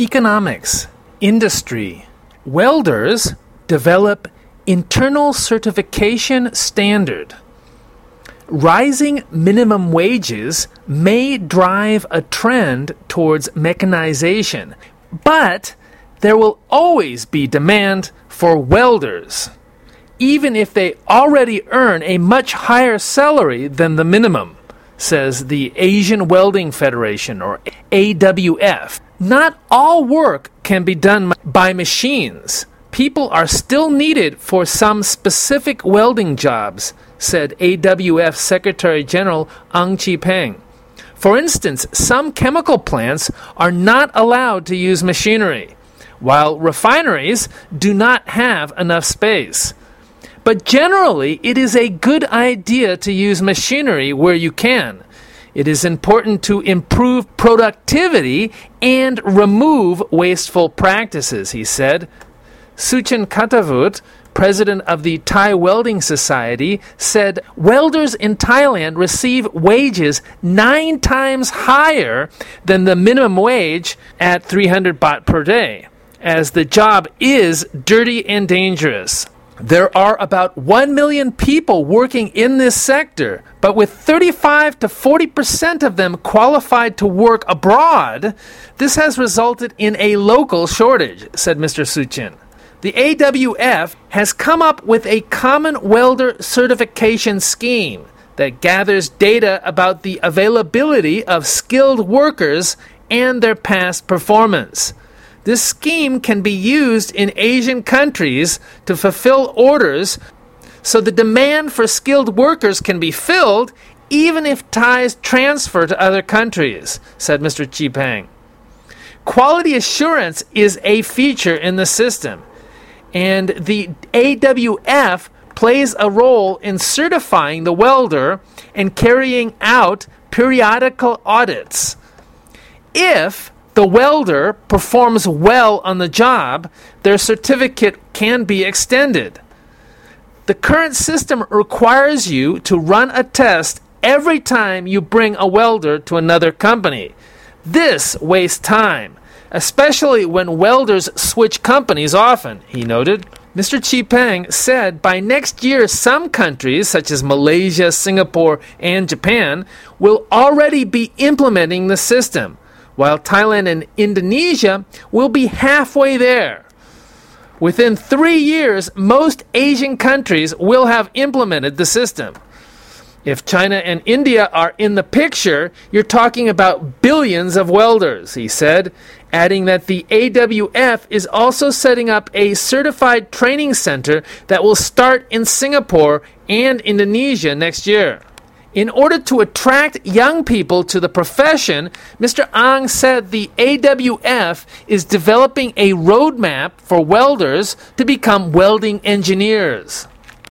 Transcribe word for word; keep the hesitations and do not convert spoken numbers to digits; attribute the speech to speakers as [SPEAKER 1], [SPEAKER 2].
[SPEAKER 1] Economics, industry. Welders develop internal certification standard. Rising minimum wages may drive a trend towards mechanization, but there will always be demand for welders, even if they already earn a much higher salary than the minimum, says the Asian Welding Federation, or A W F. Not all work can be done by machines. People are still needed for some specific welding jobs, said A W F Secretary General Ang Chi-peng. For instance, some chemical plants are not allowed to use machinery, while refineries do not have enough space. But generally, it is a good idea to use machinery where you can. It is important to improve productivity and remove wasteful practices, he said. Suchin Katavut, president of the Thai Welding Society, said welders in Thailand receive wages nine times higher than the minimum wage at three hundred baht per day, as the job is dirty and dangerous. There are about one million people working in this sector, but with thirty-five to forty percent of them qualified to work abroad, this has resulted in a local shortage, said Mister Suchin. The A W F has come up with a common welder certification scheme that gathers data about the availability of skilled workers and their past performance. This scheme can be used in Asian countries to fulfill orders, so the demand for skilled workers can be filled even if Thais transfer to other countries, said Mister Chi-peng. Quality assurance is a feature in the system, and the A W F plays a role in certifying the welder and carrying out periodical audits. If the welder performs well on the job, their certificate can be extended. The current system requires you to run a test every time you bring a welder to another company. This wastes time, especially when welders switch companies often, he noted. Mister Chi-peng said by next year some countries, such as Malaysia, Singapore, and Japan, will already be implementing the system, while Thailand and Indonesia will be halfway there. Within three years, most Asian countries will have implemented the system. If China and India are in the picture, you're talking about billions of welders, he said, adding that the A W F is also setting up a certified training center that will start in Singapore and Indonesia next year. In order to attract young people to the profession, Mister Ang said the A W F is developing a roadmap for welders to become welding engineers.